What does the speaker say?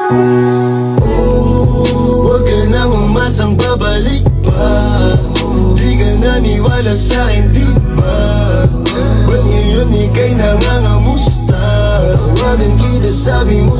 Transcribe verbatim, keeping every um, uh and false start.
Huwag ka nang umasang babalik pa. Di ka naniwala sa'kin, di ba? Ba't ngayon ika'y nangangamusta? Tawagan kita, sabi mo